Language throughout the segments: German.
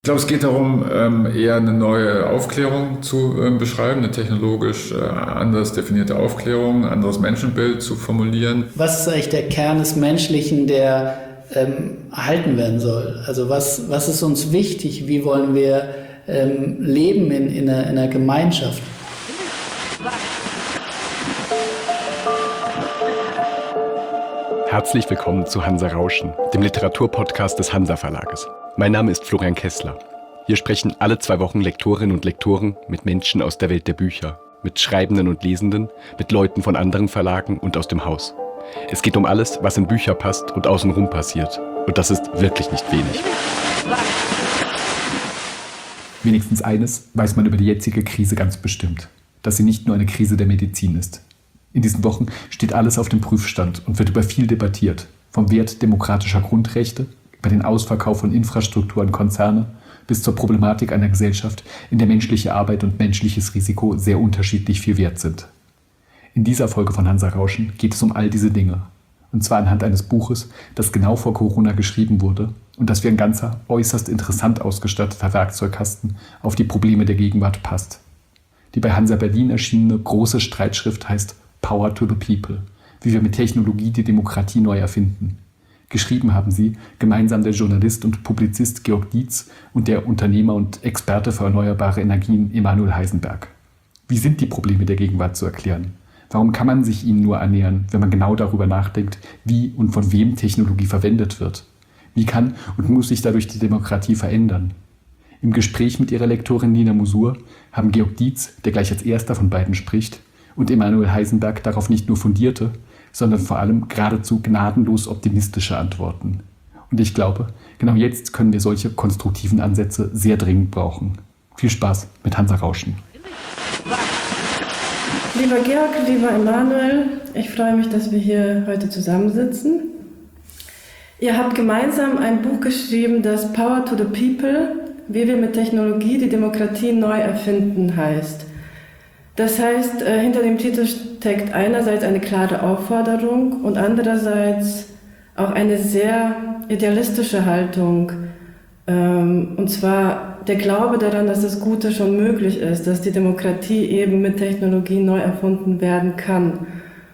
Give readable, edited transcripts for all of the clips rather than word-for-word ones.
Ich glaube, es geht darum, eher eine neue Aufklärung zu beschreiben, eine technologisch anders definierte Aufklärung, ein anderes Menschenbild zu formulieren. Was ist eigentlich der Kern des Menschlichen, der erhalten werden soll? Also was ist uns wichtig? Wie wollen wir leben in einer Gemeinschaft? Herzlich willkommen zu Hansa Rauschen, dem Literaturpodcast des Hansa Verlages. Mein Name ist Florian Kessler. Hier sprechen alle 2 Wochen Lektorinnen und Lektoren mit Menschen aus der Welt der Bücher, mit Schreibenden und Lesenden, mit Leuten von anderen Verlagen und aus dem Haus. Es geht um alles, was in Bücher passt und außenrum passiert. Und das ist wirklich nicht wenig. Wenigstens eines weiß man über die jetzige Krise ganz bestimmt, dass sie nicht nur eine Krise der Medizin ist. In diesen Wochen steht alles auf dem Prüfstand und wird über viel debattiert. Vom Wert demokratischer Grundrechte, über den Ausverkauf von Infrastruktur an Konzerne, bis zur Problematik einer Gesellschaft, in der menschliche Arbeit und menschliches Risiko sehr unterschiedlich viel wert sind. In dieser Folge von Hansa Rauschen geht es um all diese Dinge. Und zwar anhand eines Buches, das genau vor Corona geschrieben wurde und das wie ein ganzer, äußerst interessant ausgestatteter Werkzeugkasten auf die Probleme der Gegenwart passt. Die bei Hansa Berlin erschienene große Streitschrift heißt Power to the People, wie wir mit Technologie die Demokratie neu erfinden. Geschrieben haben sie gemeinsam der Journalist und Publizist Georg Dietz und der Unternehmer und Experte für erneuerbare Energien Emanuel Heisenberg. Wie sind die Probleme der Gegenwart zu erklären? Warum kann man sich ihnen nur annähern, wenn man genau darüber nachdenkt, wie und von wem Technologie verwendet wird? Wie kann und muss sich dadurch die Demokratie verändern? Im Gespräch mit ihrer Lektorin Nina Musur haben Georg Dietz, der gleich als erster von beiden spricht, und Emanuel Heisenberg darauf nicht nur fundierte, sondern vor allem geradezu gnadenlos optimistische Antworten. Und ich glaube, genau jetzt können wir solche konstruktiven Ansätze sehr dringend brauchen. Viel Spaß mit Hansa Rauschen. Lieber Georg, lieber Emanuel, ich freue mich, dass wir hier heute zusammensitzen. Ihr habt gemeinsam ein Buch geschrieben, das Power to the People, wie wir mit Technologie die Demokratie neu erfinden heißt. Das heißt, hinter dem Titel steckt einerseits eine klare Aufforderung und andererseits auch eine sehr idealistische Haltung. Und zwar der Glaube daran, dass das Gute schon möglich ist, dass die Demokratie eben mit Technologie neu erfunden werden kann.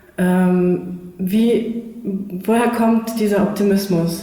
Woher kommt dieser Optimismus?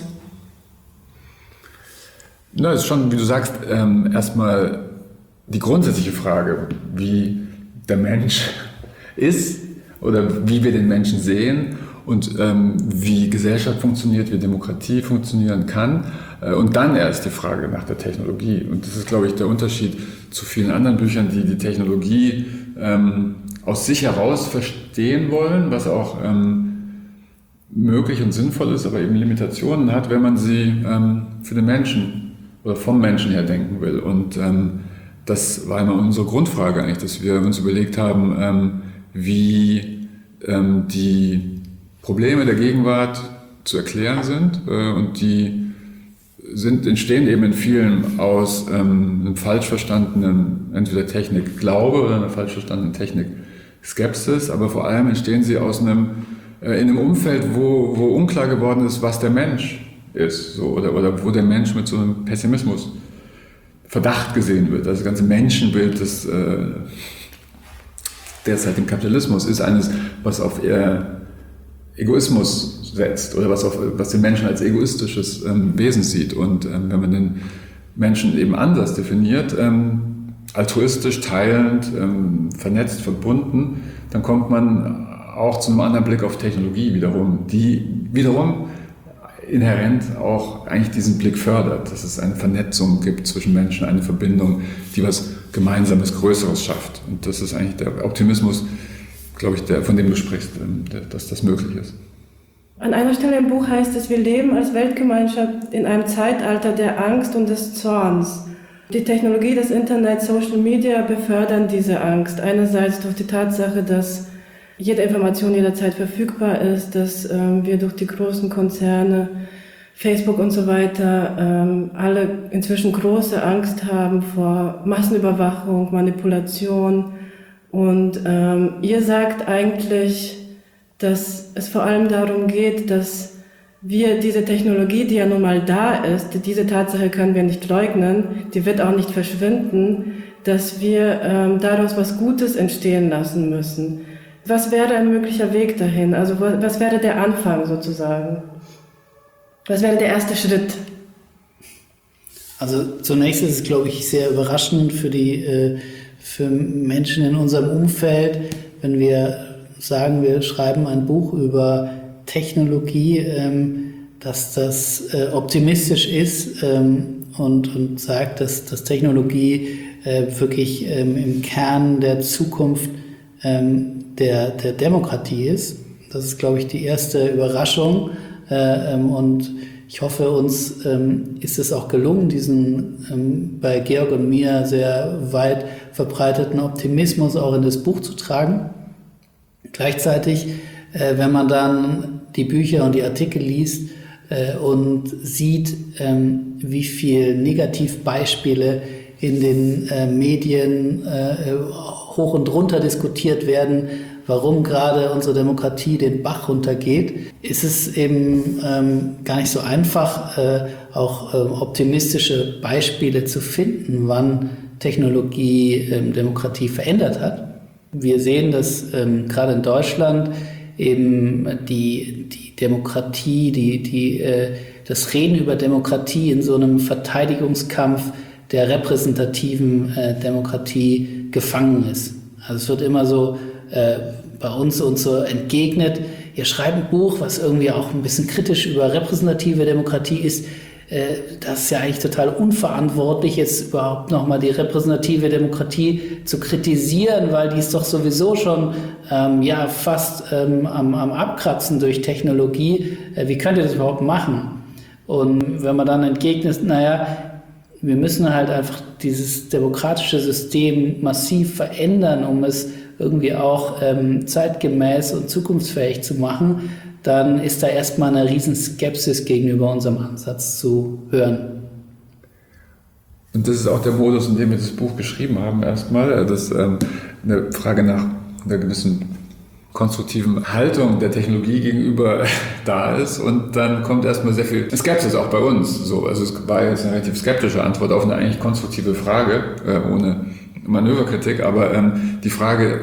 Na, ist schon, wie du sagst, erstmal die grundsätzliche Frage, wie der Mensch ist oder wie wir den Menschen sehen und wie Gesellschaft funktioniert, wie Demokratie funktionieren kann. Und dann erst die Frage nach der Technologie. Und das ist, glaube ich, der Unterschied zu vielen anderen Büchern, die die Technologie aus sich heraus verstehen wollen, was auch möglich und sinnvoll ist, aber eben Limitationen hat, wenn man sie für den Menschen oder vom Menschen her denken will. Und das war immer unsere Grundfrage eigentlich, dass wir uns überlegt haben, wie die Probleme der Gegenwart zu erklären sind. Und die entstehen eben in vielen aus einem falsch verstandenen, entweder Technik-Glaube oder einer falsch verstandenen Technik-Skepsis, aber vor allem entstehen sie aus in einem Umfeld, wo unklar geworden ist, was der Mensch ist, so, oder wo der Mensch mit so einem Pessimismus Verdacht gesehen wird. Also das ganze Menschenbild des derzeit im Kapitalismus ist eines, was auf Egoismus setzt oder was den Menschen als egoistisches Wesen sieht. Und wenn man den Menschen eben anders definiert, altruistisch, teilend, vernetzt, verbunden, dann kommt man auch zu einem anderen Blick auf Technologie wiederum, die wiederum inhärent auch eigentlich diesen Blick fördert, dass es eine Vernetzung gibt zwischen Menschen, eine Verbindung, die was Gemeinsames, Größeres schafft. Und das ist eigentlich der Optimismus, glaube ich, von dem du sprichst, dass das möglich ist. An einer Stelle im Buch heißt es, wir leben als Weltgemeinschaft in einem Zeitalter der Angst und des Zorns. Die Technologie, das Internet, Social Media befördern diese Angst. Einerseits durch die Tatsache, dass jede Information jederzeit verfügbar ist, dass wir durch die großen Konzerne, Facebook und so weiter, alle inzwischen große Angst haben vor Massenüberwachung, Manipulation. Und ihr sagt eigentlich, dass es vor allem darum geht, dass diese Technologie, die ja nun mal da ist, diese Tatsache können wir nicht leugnen, die wird auch nicht verschwinden, dass wir daraus was Gutes entstehen lassen müssen. Was wäre ein möglicher Weg dahin? Also was wäre der Anfang sozusagen? Was wäre der erste Schritt? Also zunächst ist es, glaube ich, sehr überraschend für Menschen in unserem Umfeld, wenn wir sagen, wir schreiben ein Buch über Technologie, dass das optimistisch ist und sagt, dass Technologie wirklich im Kern der Zukunft der Demokratie ist. Das ist, glaube ich, die erste Überraschung. Und ich hoffe, uns ist es auch gelungen, diesen bei Georg und mir sehr weit verbreiteten Optimismus auch in das Buch zu tragen. Gleichzeitig, wenn man dann die Bücher und die Artikel liest und sieht, wie viel Negativbeispiele in den Medien hoch und runter diskutiert werden, warum gerade unsere Demokratie den Bach runtergeht, ist es eben gar nicht so einfach, auch optimistische Beispiele zu finden, wann Technologie Demokratie verändert hat. Wir sehen, dass gerade in Deutschland eben die Demokratie, das Reden über Demokratie in so einem Verteidigungskampf der repräsentativen Demokratie gefangen ist. Also es wird immer so bei uns so entgegnet, ihr schreibt ein Buch, was irgendwie auch ein bisschen kritisch über repräsentative Demokratie ist. Das ist ja eigentlich total unverantwortlich, jetzt überhaupt nochmal die repräsentative Demokratie zu kritisieren, weil die ist doch sowieso schon fast am Abkratzen durch Technologie. Wie könnt ihr das überhaupt machen? Und wenn man dann entgegnet, wir müssen halt einfach dieses demokratische System massiv verändern, um es irgendwie auch zeitgemäß und zukunftsfähig zu machen, dann ist da erstmal eine riesen Skepsis gegenüber unserem Ansatz zu hören. Und das ist auch der Modus, in dem wir das Buch geschrieben haben erstmal, dass eine Frage nach einer gewissen konstruktiven Haltung der Technologie gegenüber da ist und dann kommt erstmal sehr viel Skepsis auch bei uns. So, also es war jetzt eine relativ skeptische Antwort auf eine eigentlich konstruktive Frage, ohne Manöverkritik, aber die Frage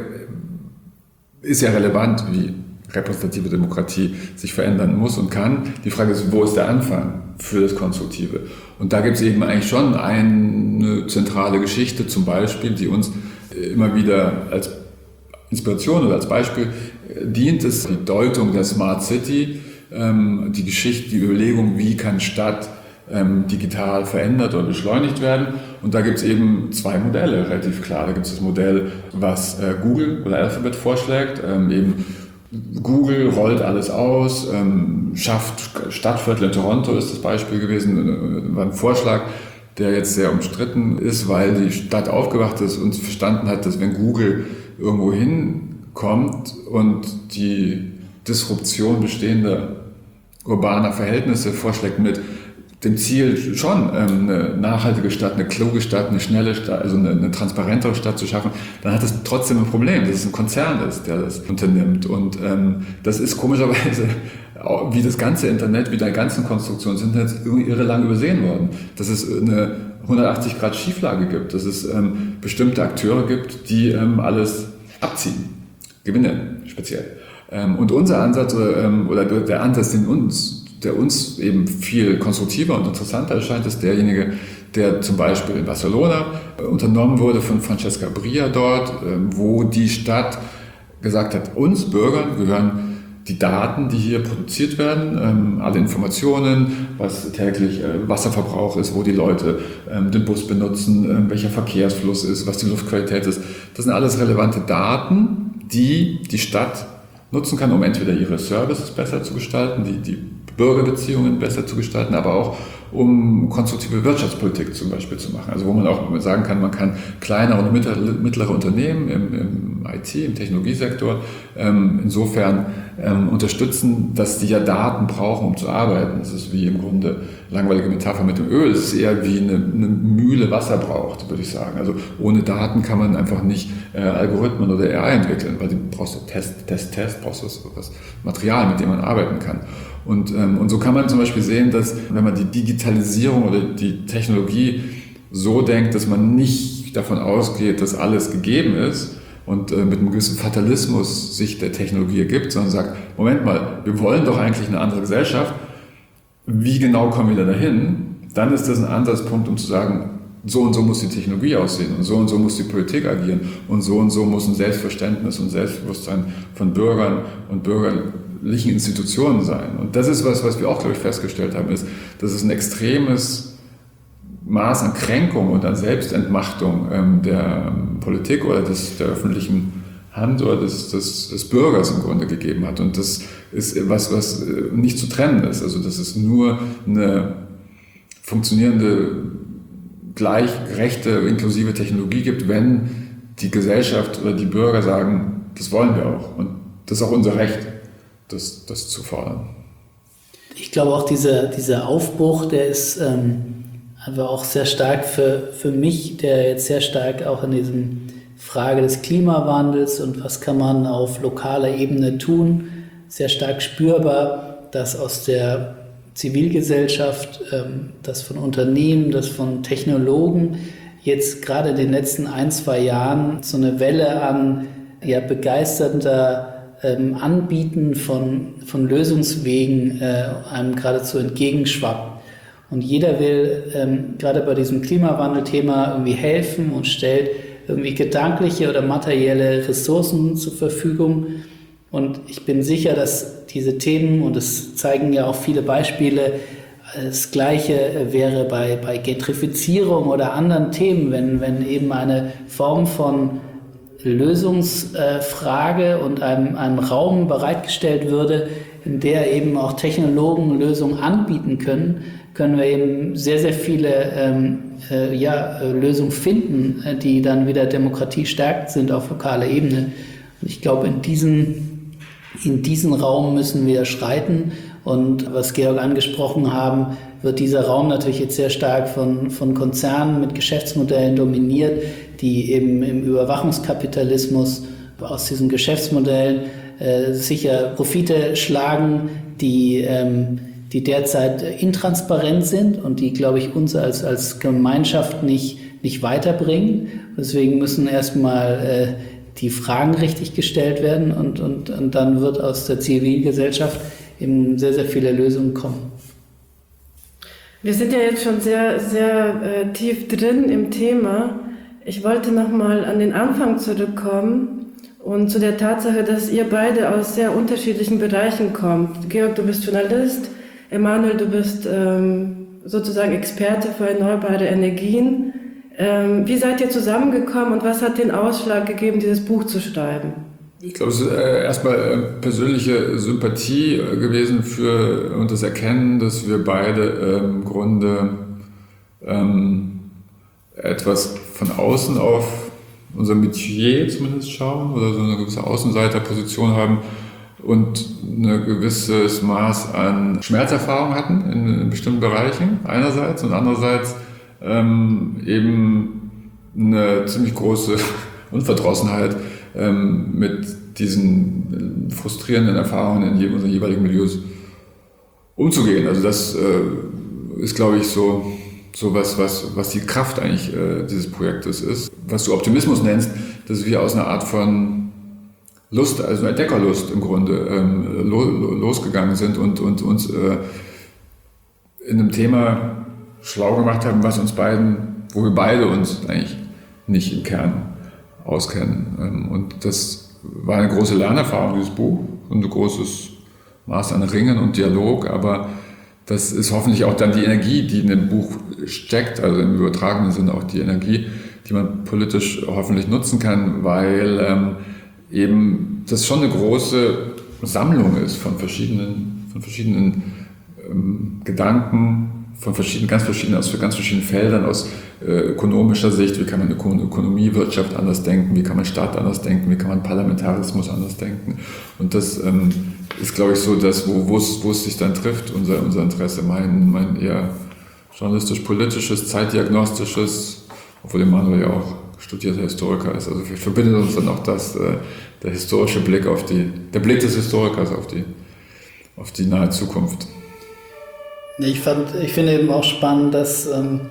ist ja relevant, wie repräsentative Demokratie sich verändern muss und kann. Die Frage ist, wo ist der Anfang für das Konstruktive? Und da gibt es eben eigentlich schon eine zentrale Geschichte, zum Beispiel, die uns immer wieder als Inspiration oder als Beispiel dient, ist die Deutung der Smart City, die Geschichte, die Überlegung, wie kann Stadt digital verändert oder beschleunigt werden. Und da gibt es eben zwei Modelle, relativ klar. Da gibt es das Modell, was Google oder Alphabet vorschlägt, eben Google rollt alles aus, schafft Stadtviertel in Toronto ist das Beispiel gewesen, war ein Vorschlag, der jetzt sehr umstritten ist, weil die Stadt aufgewacht ist und verstanden hat, dass wenn Google irgendwo hinkommt und die Disruption bestehender urbaner Verhältnisse vorschlägt mit dem Ziel schon eine nachhaltige Stadt, eine kluge Stadt, eine schnelle Stadt, also eine transparentere Stadt zu schaffen, dann hat es trotzdem ein Problem, dass es ein Konzern ist, der das unternimmt. Und das ist komischerweise, wie das ganze Internet, wie die ganzen Konstruktionen sind jetzt irgendwie irre lang übersehen worden. Dass es eine 180-Grad-Schieflage gibt, dass es bestimmte Akteure gibt, die alles abziehen, Gewinne speziell. Und unser Ansatz oder der Ansatz, der uns eben viel konstruktiver und interessanter erscheint, ist derjenige, der zum Beispiel in Barcelona unternommen wurde von Francesca Bria dort, wo die Stadt gesagt hat, uns Bürgern gehören die Daten, die hier produziert werden, alle Informationen, was täglich Wasserverbrauch ist, wo die Leute den Bus benutzen, welcher Verkehrsfluss ist, was die Luftqualität ist. Das sind alles relevante Daten, die die Stadt nutzen kann, um entweder ihre Services besser zu gestalten, die Bürgerbeziehungen besser zu gestalten, aber auch um konstruktive Wirtschaftspolitik zum Beispiel zu machen. Also wo man auch sagen kann, man kann kleinere und mittlere Unternehmen im IT, im Technologiesektor insofern unterstützen, dass die ja Daten brauchen, um zu arbeiten. Das ist wie im Grunde langweilige Metapher mit dem Öl. Es ist eher wie eine Mühle Wasser braucht, würde ich sagen. Also ohne Daten kann man einfach nicht Algorithmen oder AI entwickeln, weil du brauchst Test, brauchst du das Material, mit dem man arbeiten kann. Und so kann man zum Beispiel sehen, dass wenn man die Digitalisierung oder die Technologie so denkt, dass man nicht davon ausgeht, dass alles gegeben ist und mit einem gewissen Fatalismus sich der Technologie ergibt, sondern sagt, Moment mal, wir wollen doch eigentlich eine andere Gesellschaft. Wie genau kommen wir da dahin? Dann ist das ein Ansatzpunkt, um zu sagen, so und so muss die Technologie aussehen und so muss die Politik agieren und so muss ein Selbstverständnis und Selbstbewusstsein von Bürgern und bürgerlichen Institutionen sein. Und das ist was wir auch, glaube ich, festgestellt haben, ist, dass es ein extremes Maß an Kränkung und an Selbstentmachtung der Politik oder der öffentlichen Hand oder des Bürgers im Grunde gegeben hat. Und das ist was nicht zu trennen ist. Also dass es nur eine funktionierende, gleichgerechte, inklusive Technologie gibt, wenn die Gesellschaft oder die Bürger sagen, das wollen wir auch. Und das ist auch unser Recht, das zu fordern. Ich glaube auch dieser Aufbruch, der ist aber auch sehr stark für mich, der jetzt sehr stark auch in diesem Frage des Klimawandels und was kann man auf lokaler Ebene tun, sehr stark spürbar, dass aus der Zivilgesellschaft, das von Unternehmen, das von Technologen jetzt gerade in den letzten 1-2 Jahren so eine Welle an begeisternder Anbieten von Lösungswegen einem geradezu entgegenschwappt. Und jeder will gerade bei diesem Klimawandelthema irgendwie helfen und stellt irgendwie gedankliche oder materielle Ressourcen zur Verfügung. Und ich bin sicher, dass diese Themen, und das zeigen ja auch viele Beispiele, das Gleiche wäre bei Gentrifizierung oder anderen Themen, wenn eben eine Form von Lösungsfrage und einem Raum bereitgestellt würde, in der eben auch Technologen Lösungen anbieten können wir eben sehr, sehr viele Lösungen finden, die dann wieder demokratiestärkend sind auf lokaler Ebene. Und ich glaube, in diesen Raum müssen wir schreiten. Und was Georg angesprochen haben, wird dieser Raum natürlich jetzt sehr stark von Konzernen mit Geschäftsmodellen dominiert, die eben im Überwachungskapitalismus aus diesen Geschäftsmodellen sicher Profite schlagen, die derzeit intransparent sind und die, glaube ich, uns als Gemeinschaft nicht weiterbringen. Deswegen müssen erstmal die Fragen richtig gestellt werden und dann wird aus der Zivilgesellschaft eben sehr, sehr viele Lösungen kommen. Wir sind ja jetzt schon sehr, sehr tief drin im Thema. Ich wollte nochmal an den Anfang zurückkommen und zu der Tatsache, dass ihr beide aus sehr unterschiedlichen Bereichen kommt. Georg, du bist Journalist, Emanuel, du bist sozusagen Experte für erneuerbare Energien. Wie seid ihr zusammengekommen und was hat den Ausschlag gegeben, dieses Buch zu schreiben? Ich glaube, es ist erstmal persönliche Sympathie gewesen und das Erkennen, dass wir beide im Grunde etwas von außen auf unser Metier zumindest schauen oder so eine gewisse Außenseiterposition haben und ein gewisses Maß an Schmerzerfahrung hatten in bestimmten Bereichen einerseits und andererseits eben eine ziemlich große Unverdrossenheit mit diesen frustrierenden Erfahrungen in unseren jeweiligen Milieus umzugehen. Also das ist, glaube ich, so was die Kraft eigentlich dieses Projektes ist. Was du Optimismus nennst, dass wir aus einer Art von Lust, also Entdeckerlust im Grunde, losgegangen sind und uns in einem Thema schlau gemacht haben, wo wir beide uns eigentlich nicht im Kern auskennen. Und das war eine große Lernerfahrung, dieses Buch, und ein großes Maß an Ringen und Dialog, aber das ist hoffentlich auch dann die Energie, die in dem Buch steckt, also im übertragenen Sinne auch die Energie, die man politisch hoffentlich nutzen kann, weil eben das schon eine große Sammlung ist von verschiedenen Gedanken, ganz verschiedenen Feldern, aus ökonomischer Sicht, wie kann man Ökonomie, Wirtschaft anders denken, wie kann man Staat anders denken, wie kann man Parlamentarismus anders denken. Und das ist, glaube ich, so das, wo es sich dann trifft, unser Interesse, mein eher journalistisch-politisches, zeitdiagnostisches, obwohl Emanuel ja auch studierter Historiker ist. Also vielleicht verbindet uns dann auch der historische Blick der Blick des Historikers auf nahe Zukunft. Ich finde eben auch spannend, dass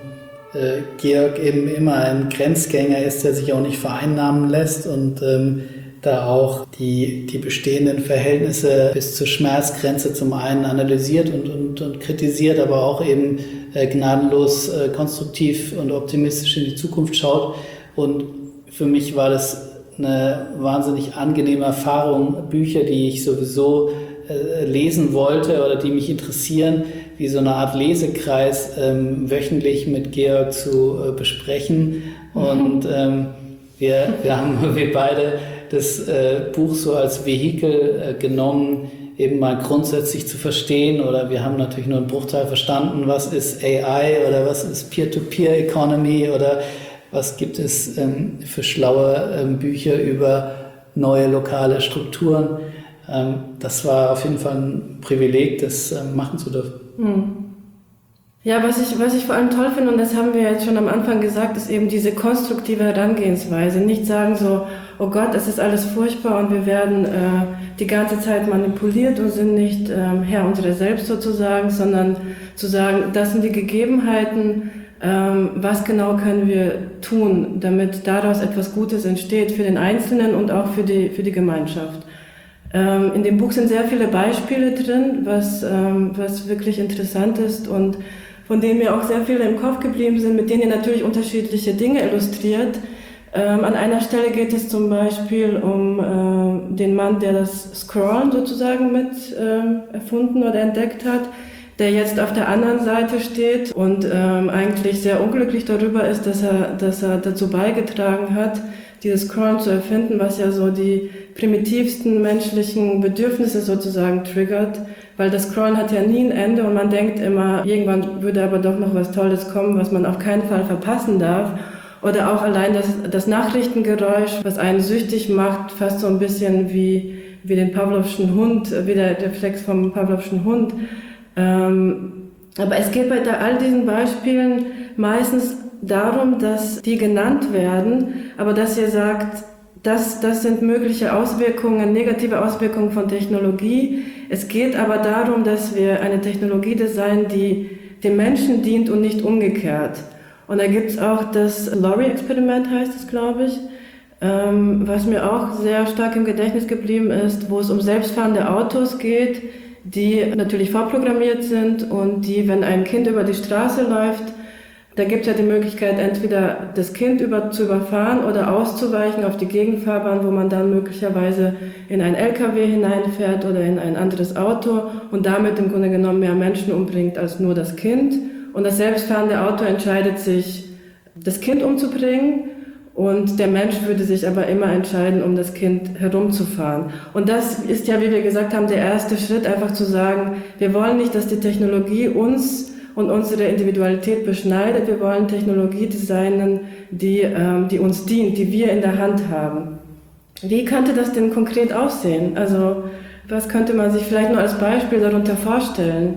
Georg eben immer ein Grenzgänger ist, der sich auch nicht vereinnahmen lässt und da auch die bestehenden Verhältnisse bis zur Schmerzgrenze zum einen analysiert und kritisiert, aber auch eben gnadenlos konstruktiv und optimistisch in die Zukunft schaut. Und für mich war das eine wahnsinnig angenehme Erfahrung, Bücher, die ich sowieso lesen wollte oder die mich interessieren, wie so eine Art Lesekreis wöchentlich mit Georg zu besprechen. Und wir beide das Buch so als Vehikel genommen, eben mal grundsätzlich zu verstehen, oder wir haben natürlich nur einen Bruchteil verstanden, was ist AI oder was ist Peer-to-Peer-Economy oder was gibt es für schlaue Bücher über neue lokale Strukturen. Das war auf jeden Fall ein Privileg, das machen zu dürfen. Ja, was ich vor allem toll finde, und das haben wir jetzt schon am Anfang gesagt, ist eben diese konstruktive Herangehensweise. Nicht sagen so, oh Gott, es ist alles furchtbar und wir werden die ganze Zeit manipuliert und sind nicht Herr unserer selbst sozusagen, sondern zu sagen, das sind die Gegebenheiten, was genau können wir tun, damit daraus etwas Gutes entsteht für den Einzelnen und auch für die Gemeinschaft. In dem Buch sind sehr viele Beispiele drin, was wirklich interessant ist und von denen mir auch sehr viele im Kopf geblieben sind, mit denen ihr natürlich unterschiedliche Dinge illustriert. An einer Stelle geht es zum Beispiel um den Mann, der das Scrollen sozusagen mit erfunden oder entdeckt hat, der jetzt auf der anderen Seite steht und eigentlich sehr unglücklich darüber ist, dass er dazu beigetragen hat, dieses Scrollen zu erfinden, was ja so die primitivsten menschlichen Bedürfnisse sozusagen triggert, weil das Scrollen hat ja nie ein Ende und man denkt immer, irgendwann würde aber doch noch was Tolles kommen, was man auf keinen Fall verpassen darf. Oder auch allein das Nachrichtengeräusch, was einen süchtig macht, fast so ein bisschen wie den Pavlovschen Hund, wie der Reflex vom Pavlovschen Hund. Aber es geht bei all diesen Beispielen meistens darum, dass die genannt werden, aber dass ihr sagt, das sind mögliche Auswirkungen, negative Auswirkungen von Technologie. Es geht aber darum, dass wir eine Technologie designen, die dem Menschen dient und nicht umgekehrt. Und da gibt es auch das Lorry-Experiment, heißt es, glaube ich, was mir auch sehr stark im Gedächtnis geblieben ist, wo es um selbstfahrende Autos geht, die natürlich vorprogrammiert sind und die, wenn ein Kind über die Straße läuft, da gibt es ja die Möglichkeit, entweder das Kind zu überfahren oder auszuweichen auf die Gegenfahrbahn, wo man dann möglicherweise in ein LKW hineinfährt oder in ein anderes Auto und damit im Grunde genommen mehr Menschen umbringt als nur das Kind. Und das selbstfahrende Auto entscheidet sich, das Kind umzubringen, und der Mensch würde sich aber immer entscheiden, um das Kind herumzufahren. Und das ist ja, wie wir gesagt haben, der erste Schritt, einfach zu sagen, wir wollen nicht, dass die Technologie uns und unsere Individualität beschneidet. Wir wollen Technologie designen, die uns dient, die wir in der Hand haben. Wie könnte das denn konkret aussehen? Also, was könnte man sich vielleicht nur als Beispiel darunter vorstellen?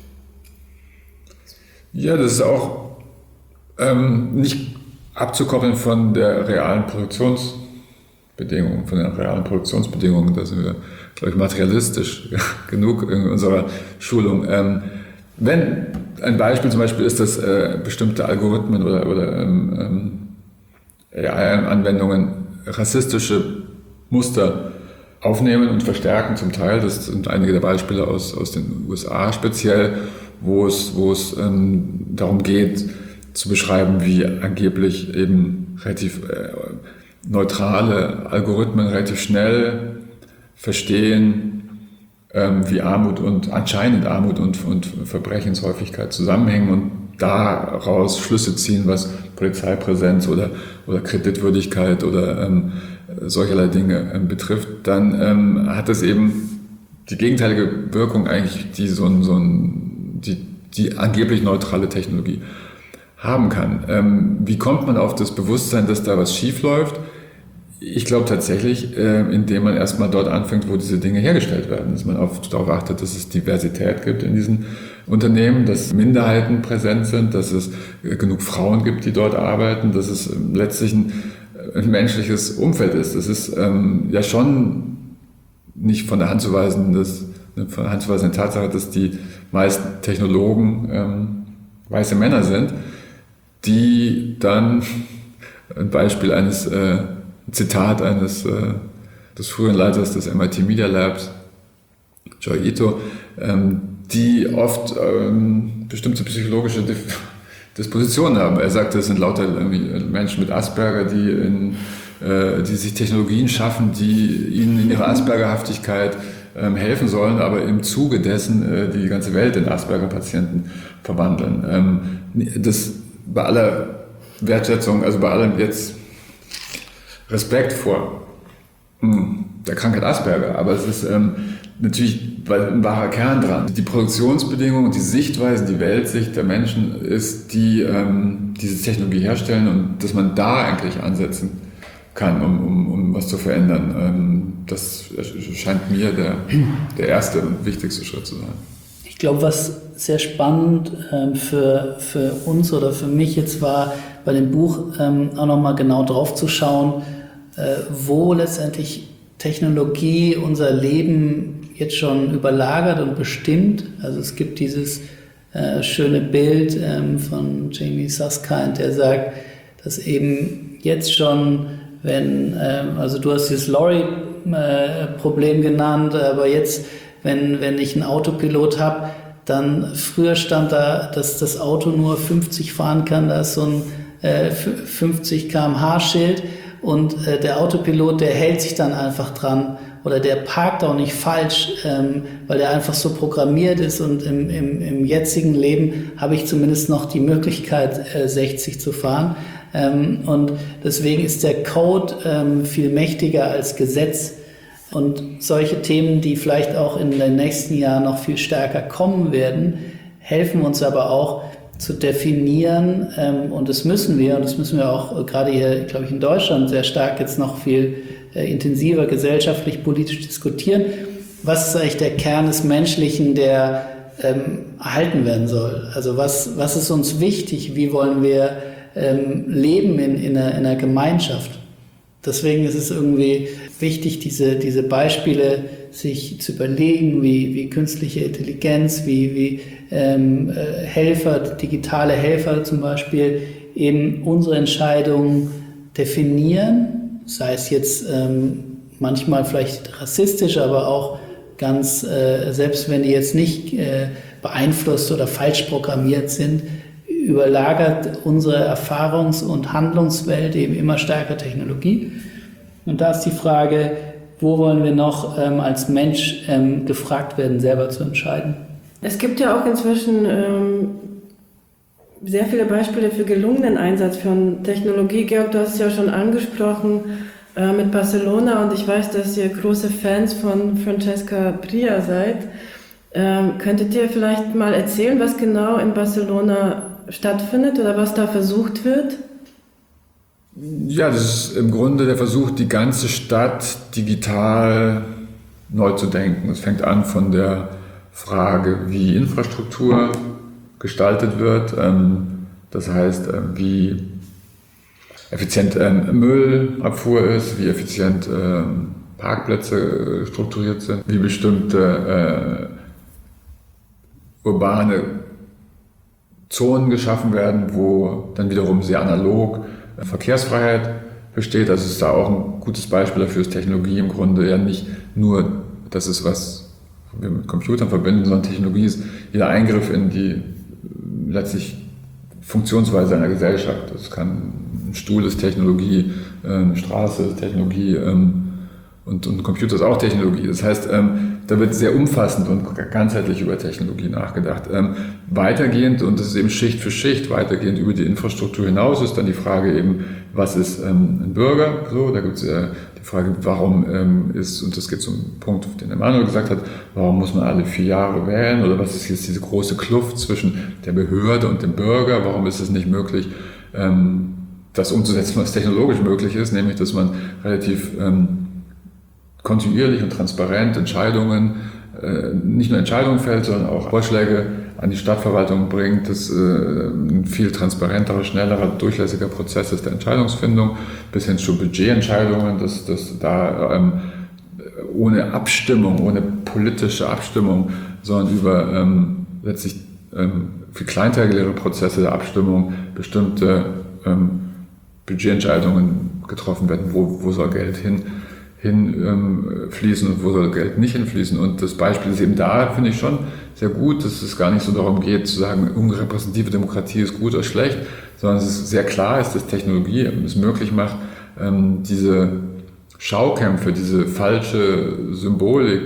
Ja, das ist auch nicht abzukoppeln von der realen Produktionsbedingungen, Da sind wir, glaube ich, materialistisch genug in unserer Schulung. Wenn ein Beispiel zum Beispiel ist, dass bestimmte Algorithmen oder AI-Anwendungen rassistische Muster aufnehmen und verstärken zum Teil, das sind einige der Beispiele aus den USA speziell, wo es darum geht, zu beschreiben, wie angeblich eben relativ neutrale Algorithmen relativ schnell verstehen, wie anscheinend Armut und Verbrechenshäufigkeit zusammenhängen und daraus Schlüsse ziehen, was Polizeipräsenz oder Kreditwürdigkeit oder solcherlei Dinge betrifft, dann hat das eben die gegenteilige Wirkung eigentlich, die angeblich neutrale Technologie haben kann. Wie kommt man auf das Bewusstsein, dass da was schief läuft? Ich glaube tatsächlich, indem man erstmal dort anfängt, wo diese Dinge hergestellt werden, dass man darauf achtet, dass es Diversität gibt in diesen Unternehmen, dass Minderheiten präsent sind, dass es genug Frauen gibt, die dort arbeiten, dass es letztlich ein menschliches Umfeld ist. Das ist ja schon nicht von der Hand zu weisen, dass eine verhandlungsweise Tatsache, dass die meisten Technologen weiße Männer sind, die dann, ein Beispiel ein Zitat des früheren Leiters des MIT Media Labs, Joi Ito, die oft bestimmte psychologische Dispositionen haben. Er sagt, es sind lauter Menschen mit Asperger, die sich Technologien schaffen, die ihnen in ihrer Aspergerhaftigkeit helfen sollen, aber im Zuge dessen die ganze Welt in Asperger-Patienten verwandeln. Das bei aller Wertschätzung, also bei allem jetzt Respekt vor der Krankheit Asperger, aber es ist natürlich ein wahrer Kern dran. Die Produktionsbedingungen, die Sichtweise, die Weltsicht der Menschen ist, die diese Technologie herstellen und dass man da eigentlich ansetzen kann, um was zu verändern. Das scheint mir der erste und wichtigste Schritt zu sein. Ich glaube, was sehr spannend für uns oder für mich jetzt war, bei dem Buch auch nochmal genau drauf zu schauen, wo letztendlich Technologie unser Leben jetzt schon überlagert und bestimmt. Also es gibt dieses schöne Bild von Jamie Susskind, der sagt, dass eben jetzt schon, also du hast dieses Lorry-Problem genannt, aber jetzt, wenn ich einen Autopilot habe, dann früher stand da, dass das Auto nur 50 fahren kann, da ist so ein 50 km/h-Schild und der Autopilot, der hält sich dann einfach dran oder der parkt auch nicht falsch, weil der einfach so programmiert ist und im jetzigen Leben habe ich zumindest noch die Möglichkeit, 60 zu fahren. Und deswegen ist der Code viel mächtiger als Gesetz. Und solche Themen, die vielleicht auch in den nächsten Jahren noch viel stärker kommen werden, helfen uns aber auch zu definieren, und das müssen wir auch gerade hier, glaube ich, in Deutschland sehr stark jetzt noch viel intensiver gesellschaftlich, politisch diskutieren. Was ist eigentlich der Kern des Menschlichen, der erhalten werden soll? Also was ist uns wichtig? Wie wollen wir leben in einer Gemeinschaft? Deswegen ist es irgendwie wichtig, diese Beispiele sich zu überlegen, wie künstliche Intelligenz, wie Helfer, digitale Helfer zum Beispiel, eben unsere Entscheidungen definieren, sei es jetzt manchmal vielleicht rassistisch, aber auch ganz, selbst wenn die jetzt nicht beeinflusst oder falsch programmiert sind, überlagert unsere Erfahrungs- und Handlungswelt eben immer stärker Technologie. Und da ist die Frage, wo wollen wir noch als Mensch gefragt werden, selber zu entscheiden? Es gibt ja auch inzwischen sehr viele Beispiele für gelungenen Einsatz von Technologie. Georg, du hast es ja schon angesprochen mit Barcelona und ich weiß, dass ihr große Fans von Francesca Bria seid. Könntet ihr vielleicht mal erzählen, was genau in Barcelona stattfindet oder was da versucht wird? Ja, das ist im Grunde der Versuch, die ganze Stadt digital neu zu denken. Es fängt an von der Frage, wie Infrastruktur gestaltet wird. Das heißt, wie effizient Müllabfuhr ist, wie effizient Parkplätze strukturiert sind, wie bestimmte urbane Zonen geschaffen werden, wo dann wiederum sehr analog Verkehrsfreiheit besteht. Also es ist da auch ein gutes Beispiel dafür, dass Technologie im Grunde ja nicht nur das ist, was wir mit Computern verbinden, sondern Technologie ist jeder Eingriff in die letztlich Funktionsweise einer Gesellschaft. Das kann ein Stuhl ist Technologie, eine Straße ist Technologie und ein Computer ist auch Technologie. Das heißt, da wird sehr umfassend und ganzheitlich über Technologie nachgedacht. Weitergehend, und das ist eben Schicht für Schicht, weitergehend über die Infrastruktur hinaus ist dann die Frage eben, was ist ein Bürger? So, da gibt es die Frage, warum ist, und das geht zum Punkt, den Emanuel gesagt hat, warum muss man alle 4 Jahre wählen? Oder was ist jetzt diese große Kluft zwischen der Behörde und dem Bürger? Warum ist es nicht möglich, das umzusetzen, was technologisch möglich ist, nämlich dass man relativ kontinuierlich und transparent Entscheidungen, nicht nur Entscheidungen fällt, sondern auch Vorschläge an die Stadtverwaltung bringt, dass ein viel transparenterer, schnellerer, durchlässiger Prozess ist der Entscheidungsfindung, bis hin zu Budgetentscheidungen, dass da ohne Abstimmung, ohne politische Abstimmung, sondern über letztlich viel kleinteiligere Prozesse der Abstimmung bestimmte Budgetentscheidungen getroffen werden, wo soll Geld hinfließen und wo soll Geld nicht hinfließen. Und das Beispiel ist eben da, finde ich schon sehr gut, dass es gar nicht so darum geht zu sagen, repräsentative Demokratie ist gut oder schlecht, sondern es ist sehr klar ist, dass Technologie es möglich macht, diese Schaukämpfe, diese falsche Symbolik,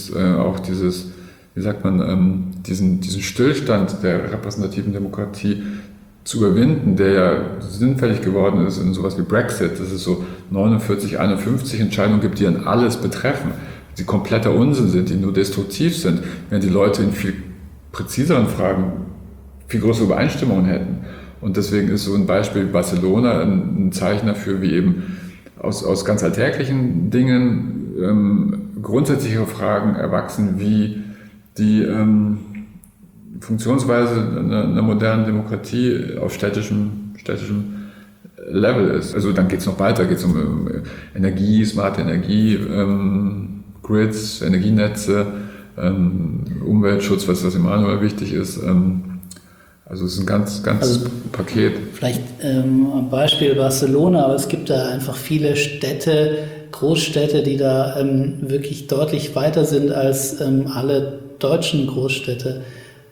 diesen Stillstand der repräsentativen Demokratie zu überwinden, der ja sinnfällig geworden ist in sowas wie Brexit, dass es so 49, 51 Entscheidungen gibt, die dann alles betreffen, die kompletter Unsinn sind, die nur destruktiv sind, während die Leute in viel präziseren Fragen viel größere Übereinstimmungen hätten. Und deswegen ist so ein Beispiel wie Barcelona ein Zeichen dafür, wie eben aus ganz alltäglichen Dingen grundsätzlichere Fragen erwachsen, wie die Funktionsweise einer modernen Demokratie auf städtischem Level ist. Also dann geht es noch weiter, geht es um Energie, smarte Energie, Grids, Energienetze, Umweltschutz, was Emanuel wichtig ist. Also es ist ein ganz Paket. Vielleicht ein Beispiel Barcelona, aber es gibt da einfach viele Städte, Großstädte, die da wirklich deutlich weiter sind als alle deutschen Großstädte.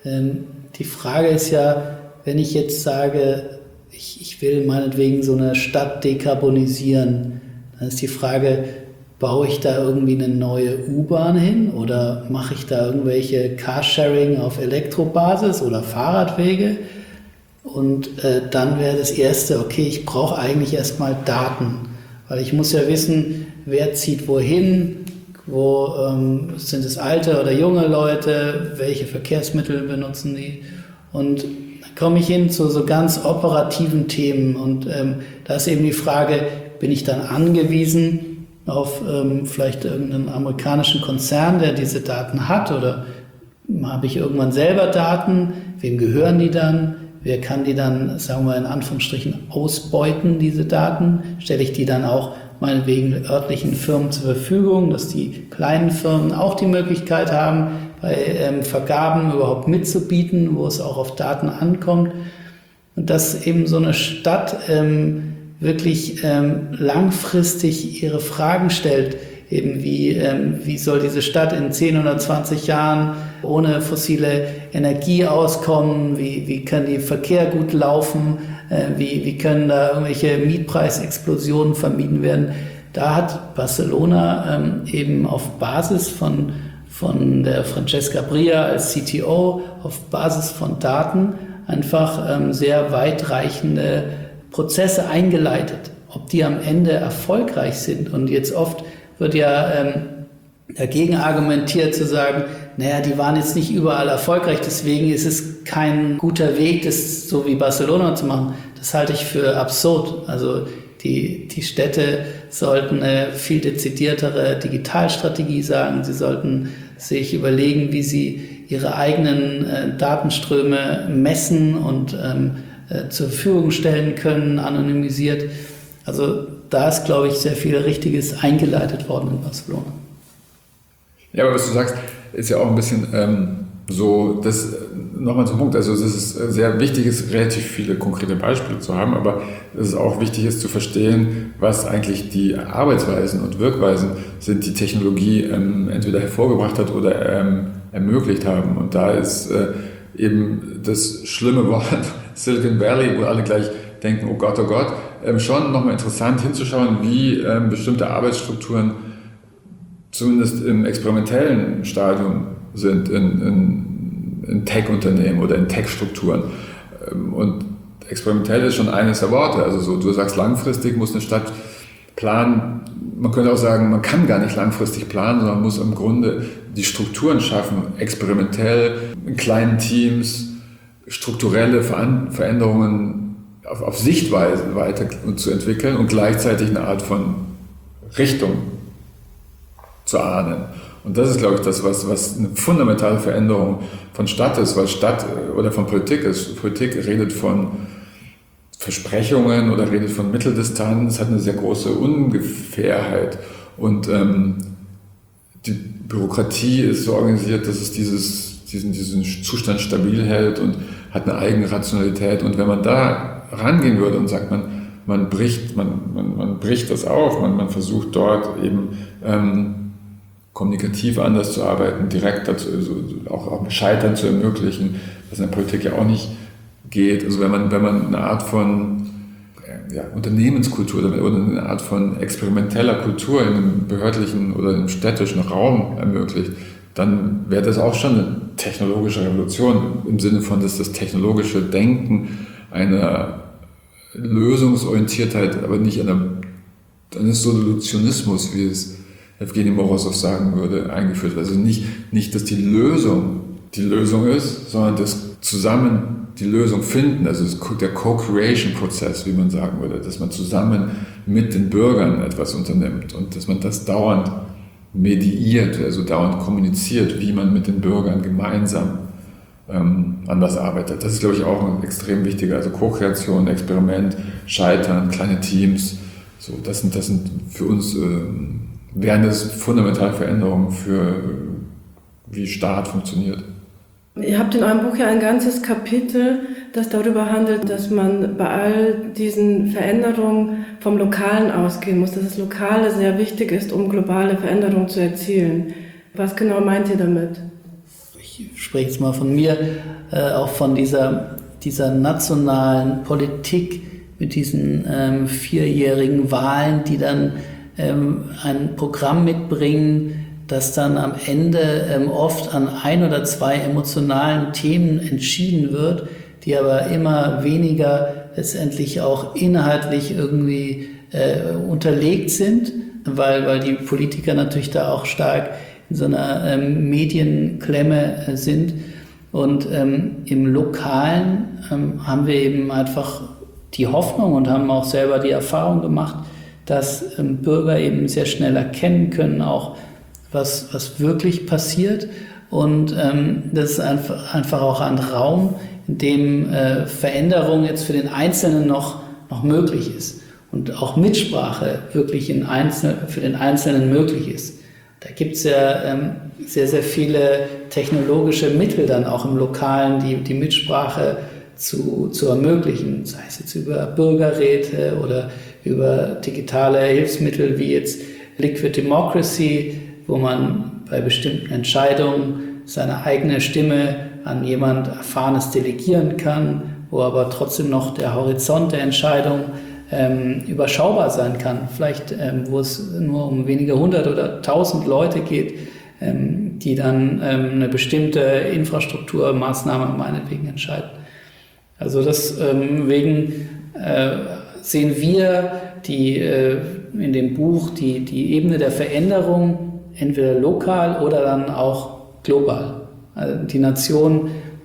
Die Frage ist ja, wenn ich jetzt sage, ich will meinetwegen so eine Stadt dekarbonisieren, dann ist die Frage, baue ich da irgendwie eine neue U-Bahn hin oder mache ich da irgendwelche Carsharing auf Elektrobasis oder Fahrradwege? Und dann wäre das Erste, okay, ich brauche eigentlich erstmal Daten, weil ich muss ja wissen, wer zieht wohin, wo sind es alte oder junge Leute, welche Verkehrsmittel benutzen die, und dann komme ich hin zu so ganz operativen Themen, und da ist eben die Frage, bin ich dann angewiesen auf vielleicht irgendeinen amerikanischen Konzern, der diese Daten hat, oder habe ich irgendwann selber Daten, wem gehören die dann, wer kann die dann, sagen wir in Anführungsstrichen, ausbeuten, diese Daten, stelle ich die dann auch meinetwegen örtlichen Firmen zur Verfügung, dass die kleinen Firmen auch die Möglichkeit haben, bei Vergaben überhaupt mitzubieten, wo es auch auf Daten ankommt. Und dass eben so eine Stadt wirklich langfristig ihre Fragen stellt, eben wie soll diese Stadt in 10 oder 20 Jahren ohne fossile Energie auskommen, wie kann die Verkehr gut laufen, wie können da irgendwelche Mietpreisexplosionen vermieden werden. Da hat Barcelona eben auf Basis von der Francesca Bria als CTO, auf Basis von Daten einfach sehr weitreichende Prozesse eingeleitet. Ob die am Ende erfolgreich sind, und jetzt oft wird ja dagegen argumentiert zu sagen, naja, die waren jetzt nicht überall erfolgreich, deswegen ist es kein guter Weg, das so wie Barcelona zu machen. Das halte ich für absurd. Also die Städte sollten eine viel dezidiertere Digitalstrategie sagen. Sie sollten sich überlegen, wie sie ihre eigenen Datenströme messen und zur Verfügung stellen können, anonymisiert. Also da ist, glaube ich, sehr viel Richtiges eingeleitet worden in Barcelona. Ja, aber was du sagst, ist ja auch ein bisschen so, das nochmal zum Punkt, also es ist sehr wichtig, ist relativ viele konkrete Beispiele zu haben, aber es ist auch wichtig, ist zu verstehen, was eigentlich die Arbeitsweisen und Wirkweisen sind, die Technologie entweder hervorgebracht hat oder ermöglicht haben. Und da ist eben das schlimme Wort Silicon Valley, wo alle gleich denken, oh Gott, schon nochmal interessant hinzuschauen, wie bestimmte Arbeitsstrukturen zumindest im experimentellen Stadium sind in Tech-Unternehmen oder in Tech-Strukturen. Und experimentell ist schon eines der Worte. Also so, du sagst, langfristig muss eine Stadt planen. Man könnte auch sagen, man kann gar nicht langfristig planen, sondern muss im Grunde die Strukturen schaffen, experimentell, in kleinen Teams, strukturelle Veränderungen auf Sichtweise weiter zu entwickeln und gleichzeitig eine Art von Richtung zu ahnen. Und das ist, glaube ich, das, was eine fundamentale Veränderung von Stadt ist, weil Stadt oder von Politik ist. Politik redet von Versprechungen oder redet von Mitteldistanz, hat eine sehr große Ungefährheit. Und die Bürokratie ist so organisiert, dass es diesen Zustand stabil hält und hat eine eigene Rationalität. Und wenn man da rangehen würde und sagt, man bricht das auf, man versucht dort eben kommunikativ anders zu arbeiten, direkt dazu, also auch Scheitern zu ermöglichen, was in der Politik ja auch nicht geht. Also wenn man eine Art von Unternehmenskultur oder eine Art von experimenteller Kultur in einem behördlichen oder im städtischen Raum ermöglicht, dann wäre das auch schon eine technologische Revolution im Sinne von, dass das technologische Denken einer Lösungsorientiertheit, aber nicht eines Solutionismus, wie es Evgeny Morozov sagen würde, eingeführt wird. Also nicht, dass die Lösung ist, sondern dass zusammen die Lösung finden, also der Co-Creation-Prozess, wie man sagen würde, dass man zusammen mit den Bürgern etwas unternimmt und dass man das dauernd mediiert, also dauernd kommuniziert, wie man mit den Bürgern gemeinsam an was arbeitet. Das ist, glaube ich, auch ein extrem wichtiger, also Co-Kreation, Experiment, Scheitern, kleine Teams, so, das sind für uns wären das fundamentale Veränderungen für wie Staat funktioniert. Ihr habt in eurem Buch ja ein ganzes Kapitel, das darüber handelt, dass man bei all diesen Veränderungen vom Lokalen ausgehen muss, dass das Lokale sehr wichtig ist, um globale Veränderungen zu erzielen. Was genau meint ihr damit? Ich spreche jetzt mal von mir, auch von dieser nationalen Politik mit diesen 4-jährigen Wahlen, die dann ein Programm mitbringen, das dann am Ende oft an 1 oder 2 emotionalen Themen entschieden wird, die aber immer weniger letztendlich auch inhaltlich irgendwie unterlegt sind, weil die Politiker natürlich da auch stark in so einer Medienklemme sind. Und im Lokalen haben wir eben einfach die Hoffnung und haben auch selber die Erfahrung gemacht, dass Bürger eben sehr schnell erkennen können, auch was wirklich passiert. Und das ist einfach auch ein Raum, in dem Veränderung jetzt für den Einzelnen noch möglich ist und auch Mitsprache wirklich für den Einzelnen möglich ist. Da gibt es ja sehr, sehr viele technologische Mittel dann auch im Lokalen, die Mitsprache zu ermöglichen, sei es jetzt über Bürgerräte oder über digitale Hilfsmittel wie jetzt Liquid Democracy, wo man bei bestimmten Entscheidungen seine eigene Stimme an jemand Erfahrenes delegieren kann, wo aber trotzdem noch der Horizont der Entscheidung überschaubar sein kann. Vielleicht, wo es nur um wenige 100 oder 1000 Leute geht, die dann eine bestimmte Infrastrukturmaßnahme meinetwegen entscheiden. Also deswegen sehen wir in dem Buch die Ebene der Veränderung entweder lokal oder dann auch global. Also die Nation,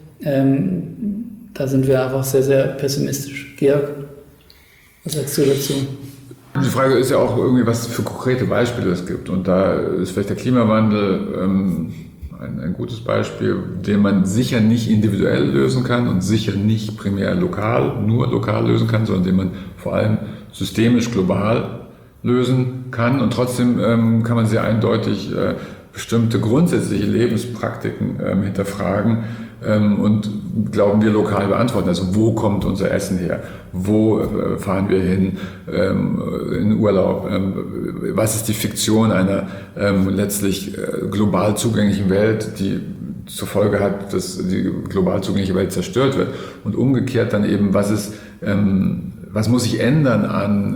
da sind wir einfach sehr, sehr pessimistisch. Georg, was sagst du dazu? Die Frage ist ja auch irgendwie, was für konkrete Beispiele es gibt. Und da ist vielleicht der Klimawandel ein gutes Beispiel, den man sicher nicht individuell lösen kann und sicher nicht primär nur lokal lösen kann, sondern den man vor allem systemisch global lösen kann. Und trotzdem kann man sehr eindeutig bestimmte grundsätzliche Lebenspraktiken hinterfragen und glauben wir lokal beantworten. Also wo kommt unser Essen her? Wo fahren wir hin in Urlaub? Was ist die Fiktion einer letztlich global zugänglichen Welt, die zur Folge hat, dass die global zugängliche Welt zerstört wird? Und umgekehrt dann eben, was muss sich ändern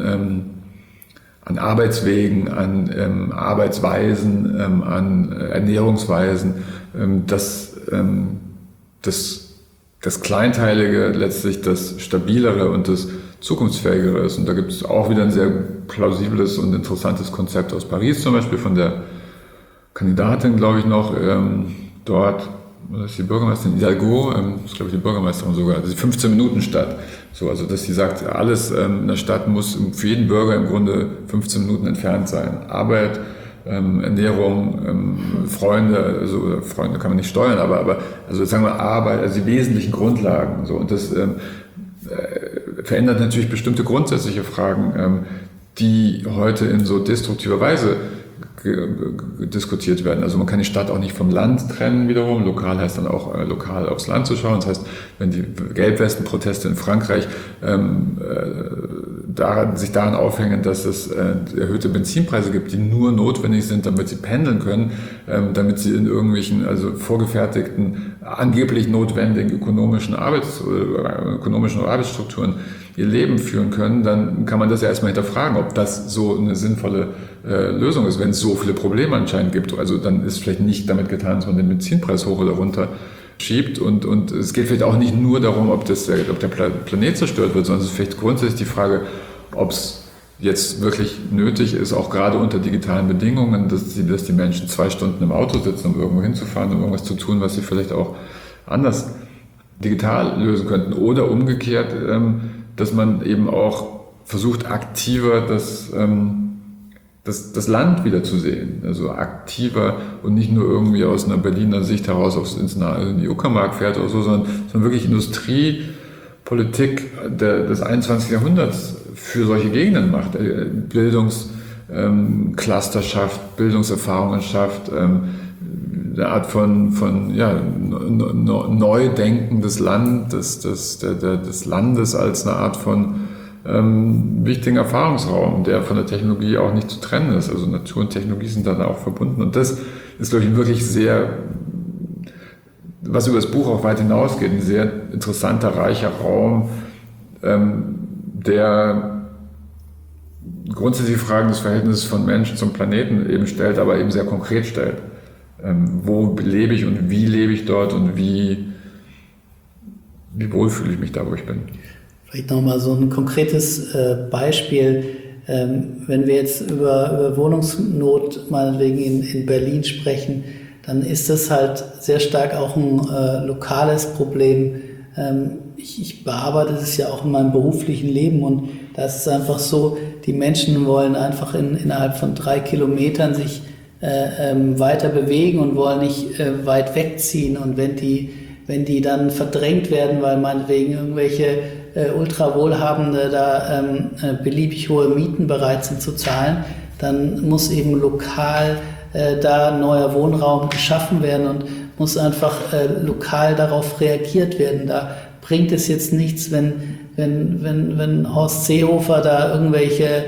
an Arbeitswegen, an Arbeitsweisen, an Ernährungsweisen, dass das Kleinteilige letztlich das Stabilere und das Zukunftsfähigere ist. Und da gibt es auch wieder ein sehr plausibles und interessantes Konzept aus Paris, zum Beispiel von der Kandidatin, glaube ich noch, dort, das ist die Bürgermeisterin Hidalgo, das ist, glaube ich, die Bürgermeisterin sogar, das ist die 15-Minuten-Stadt. So, also, dass sie sagt, alles in der Stadt muss für jeden Bürger im Grunde 15 Minuten entfernt sein. Arbeit, Ernährung, Freunde, also Freunde kann man nicht steuern, aber also sagen wir Arbeit, also die wesentlichen Grundlagen. So, und das verändert natürlich bestimmte grundsätzliche Fragen, die heute in so destruktiver Weise diskutiert werden. Also man kann die Stadt auch nicht vom Land trennen wiederum. Lokal heißt dann auch lokal aufs Land zu schauen. Das heißt, wenn die Gelbwesten-Proteste in Frankreich sich daran aufhängen, dass es erhöhte Benzinpreise gibt, die nur notwendig sind, damit sie pendeln können, damit sie in irgendwelchen vorgefertigten, angeblich notwendigen ökonomischen Arbeitsstrukturen ihr Leben führen können, dann kann man das ja erstmal hinterfragen, ob das so eine sinnvolle Lösung ist, wenn es so viele Probleme anscheinend gibt. Also dann ist vielleicht nicht damit getan, dass man den Benzinpreis hoch oder runter schiebt und es geht vielleicht auch nicht nur darum, ob der Planet zerstört wird, sondern es ist vielleicht grundsätzlich die Frage, ob es jetzt wirklich nötig ist, auch gerade unter digitalen Bedingungen, dass die Menschen 2 Stunden im Auto sitzen, um irgendwo hinzufahren, um irgendwas zu tun, was sie vielleicht auch anders digital lösen könnten. Oder umgekehrt, dass man eben auch versucht, aktiver das Land wieder zu sehen. Also aktiver und nicht nur irgendwie aus einer Berliner Sicht heraus in die Uckermark fährt oder so, sondern wirklich Industriepolitik des 21. Jahrhunderts für solche Gegenden macht. Bildungscluster schafft, Bildungserfahrungen schafft, eine Art von Neudenken des Landes als eine Art von wichtigen Erfahrungsraum, der von der Technologie auch nicht zu trennen ist. Also Natur und Technologie sind dann auch verbunden. Und das ist, glaube ich, wirklich sehr, was über das Buch auch weit hinausgeht, ein sehr interessanter, reicher Raum, der grundsätzliche Fragen des Verhältnisses von Menschen zum Planeten eben stellt, aber eben sehr konkret stellt. Wo lebe ich und wie lebe ich dort und wie wohl fühle ich mich da, wo ich bin. Vielleicht nochmal so ein konkretes Beispiel. Wenn wir jetzt über Wohnungsnot meinetwegen in Berlin sprechen, dann ist das halt sehr stark auch ein lokales Problem. Ich bearbeite das ja auch in meinem beruflichen Leben und da ist es einfach so, die Menschen wollen einfach innerhalb von 3 Kilometern sich weiter bewegen und wollen nicht weit wegziehen. Und wenn die dann verdrängt werden, weil meinetwegen irgendwelche Ultrawohlhabende da beliebig hohe Mieten bereit sind zu zahlen, dann muss eben lokal da neuer Wohnraum geschaffen werden und muss einfach lokal darauf reagiert werden. Da bringt es jetzt nichts, wenn Horst Seehofer da irgendwelche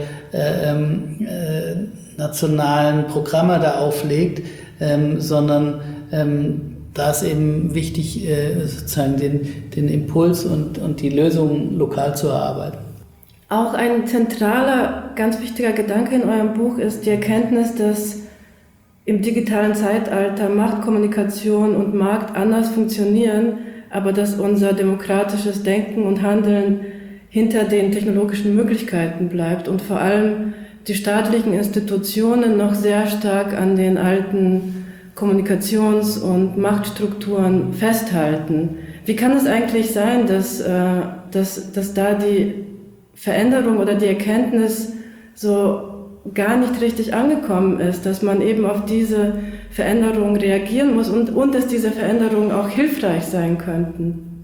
nationalen Programme da auflegt, sondern da ist eben wichtig, sozusagen den Impuls und die Lösung lokal zu erarbeiten. Auch ein zentraler, ganz wichtiger Gedanke in eurem Buch ist die Erkenntnis, dass im digitalen Zeitalter Machtkommunikation und Markt anders funktionieren, aber dass unser demokratisches Denken und Handeln hinter den technologischen Möglichkeiten bleibt und vor allem die staatlichen Institutionen noch sehr stark an den alten Kommunikations- und Machtstrukturen festhalten. Wie kann es eigentlich sein, dass da die Veränderung oder die Erkenntnis so gar nicht richtig angekommen ist, dass man eben auf diese Veränderung reagieren muss und dass diese Veränderungen auch hilfreich sein könnten?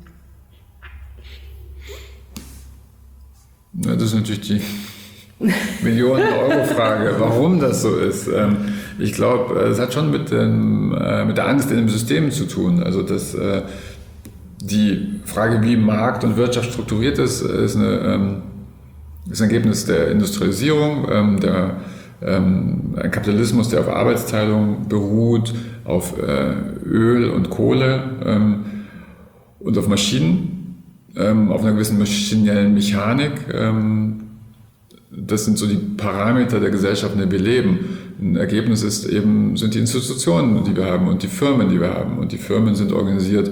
Ja, das ist natürlich die Millionen-Euro-Frage, warum das so ist. Ich glaube, es hat schon mit der Angst in dem System zu tun. Also dass die Frage, wie Markt und Wirtschaft strukturiert ist ein Ergebnis der Industrialisierung, ein Kapitalismus, der auf Arbeitsteilung beruht, auf Öl und Kohle und auf Maschinen, auf einer gewissen maschinellen Mechanik. Das sind so die Parameter der Gesellschaft, in der wir leben. Ein Ergebnis sind die Institutionen, die wir haben und die Firmen, die wir haben. Und die Firmen sind organisiert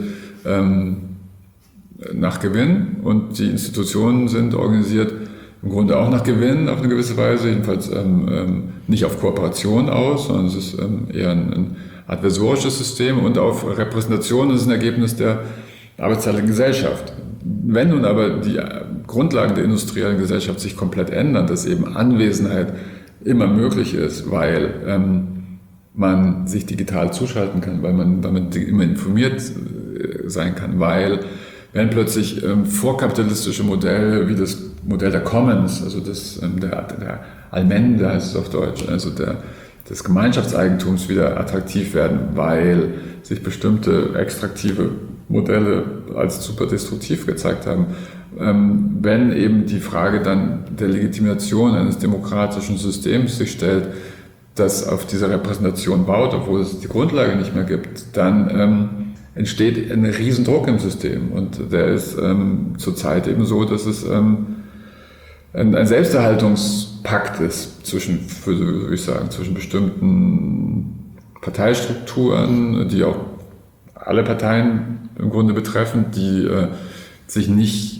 nach Gewinn und die Institutionen sind organisiert im Grunde auch nach Gewinn auf eine gewisse Weise, jedenfalls nicht auf Kooperation aus, sondern es ist eher ein adversorisches System und auf Repräsentation, das ist ein Ergebnis der arbeitsteiligen Gesellschaft. Wenn nun aber die Grundlagen der industriellen Gesellschaft sich komplett ändern, dass eben Anwesenheit immer möglich ist, weil man sich digital zuschalten kann, weil man immer informiert sein kann, weil wenn plötzlich vorkapitalistische Modelle wie das Modell der Commons, also der Allmende heißt es auf Deutsch, also des Gemeinschaftseigentums wieder attraktiv werden, weil sich bestimmte extraktive Modelle als super destruktiv gezeigt haben. Wenn eben die Frage dann der Legitimation eines demokratischen Systems sich stellt, das auf dieser Repräsentation baut, obwohl es die Grundlage nicht mehr gibt, dann entsteht ein Riesendruck im System. Und der ist zurzeit eben so, dass es ein Selbsterhaltungspakt ist zwischen, würde ich sagen, zwischen bestimmten Parteistrukturen, die auch alle Parteien im Grunde betreffen, die sich nicht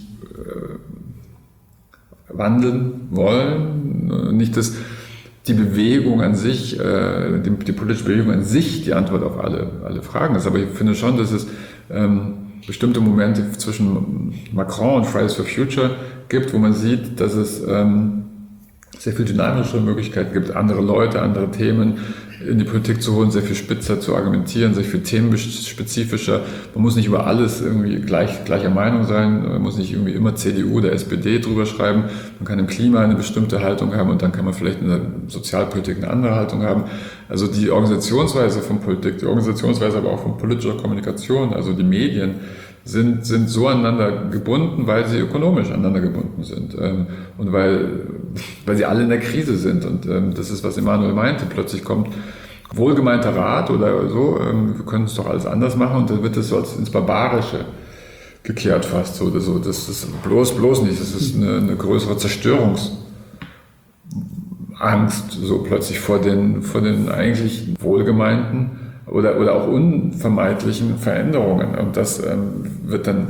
wandeln wollen, nicht die Bewegung an sich, die politische Bewegung an sich die Antwort auf alle Fragen ist. Aber ich finde schon, dass es bestimmte Momente zwischen Macron und Fridays for Future gibt, wo man sieht, dass es sehr viel dynamischere Möglichkeiten gibt, andere Leute, andere Themen in die Politik zu holen, sehr viel spitzer zu argumentieren, sehr viel themenspezifischer. Man muss nicht über alles irgendwie gleicher Meinung sein, man muss nicht irgendwie immer CDU oder SPD drüber schreiben. Man kann im Klima eine bestimmte Haltung haben und dann kann man vielleicht in der Sozialpolitik eine andere Haltung haben. Also die Organisationsweise von Politik, die Organisationsweise aber auch von politischer Kommunikation, also die Medien, sind so aneinander gebunden, weil sie ökonomisch aneinander gebunden sind und weil sie alle in der Krise sind. Und das ist, was Emanuel meinte. Plötzlich kommt wohlgemeinter Rat oder so, wir können es doch alles anders machen, und dann wird es so ins Barbarische gekehrt fast. So, das ist bloß nicht, das ist eine größere Zerstörungsangst, so plötzlich vor den eigentlich wohlgemeinten oder auch unvermeidlichen Veränderungen. Und das wird dann,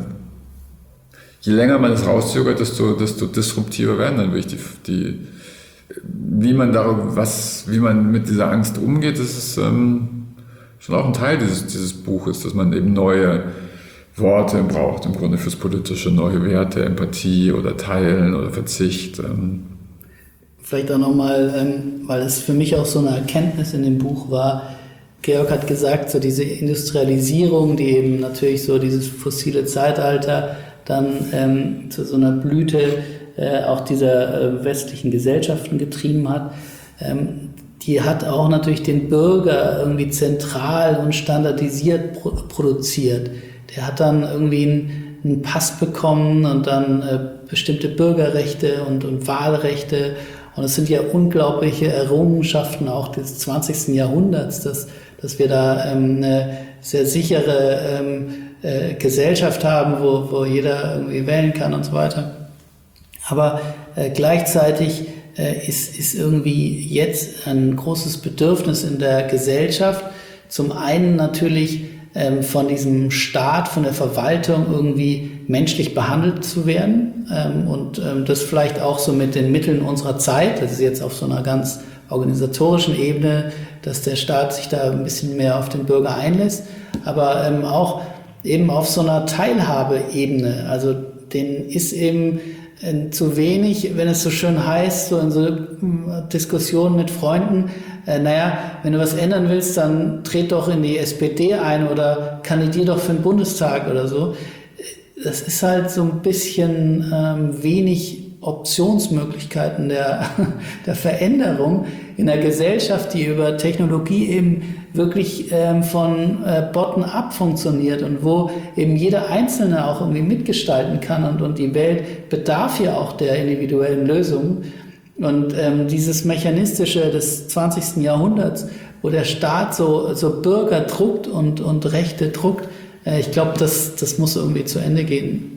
je länger man es rauszögert, desto disruptiver werden dann wirklich wie man mit dieser Angst umgeht. Das ist schon auch ein Teil dieses Buches, dass man eben neue Worte braucht, im Grunde fürs Politische, neue Werte, Empathie oder Teilen oder Verzicht. Vielleicht auch nochmal, weil es für mich auch so eine Erkenntnis in dem Buch war. Georg hat gesagt, so diese Industrialisierung, die eben natürlich so dieses fossile Zeitalter dann zu so einer Blüte auch dieser westlichen Gesellschaften getrieben hat, die hat auch natürlich den Bürger irgendwie zentral und standardisiert produziert. Der hat dann irgendwie einen Pass bekommen und dann bestimmte Bürgerrechte und Wahlrechte. Und es sind ja unglaubliche Errungenschaften auch des 20. Jahrhunderts, dass wir da eine sehr sichere Gesellschaft haben, wo jeder irgendwie wählen kann und so weiter. Aber gleichzeitig ist irgendwie jetzt ein großes Bedürfnis in der Gesellschaft, zum einen natürlich von diesem Staat, von der Verwaltung irgendwie menschlich behandelt zu werden und das vielleicht auch so mit den Mitteln unserer Zeit. Das ist jetzt auf so einer ganz organisatorischen Ebene, dass der Staat sich da ein bisschen mehr auf den Bürger einlässt, aber auch eben auf so einer Teilhabeebene. Also denen ist eben zu wenig, wenn es so schön heißt, so in so Diskussionen mit Freunden, wenn du was ändern willst, dann tret doch in die SPD ein oder kandidier doch für den Bundestag oder so. Das ist halt so ein bisschen wenig Optionsmöglichkeiten der Veränderung in einer Gesellschaft, die über Technologie eben wirklich von bottom-up funktioniert und wo eben jeder Einzelne auch irgendwie mitgestalten kann und die Welt bedarf ja auch der individuellen Lösungen. Und dieses Mechanistische des 20. Jahrhunderts, wo der Staat so Bürger druckt und Rechte druckt, ich glaube, das muss irgendwie zu Ende gehen.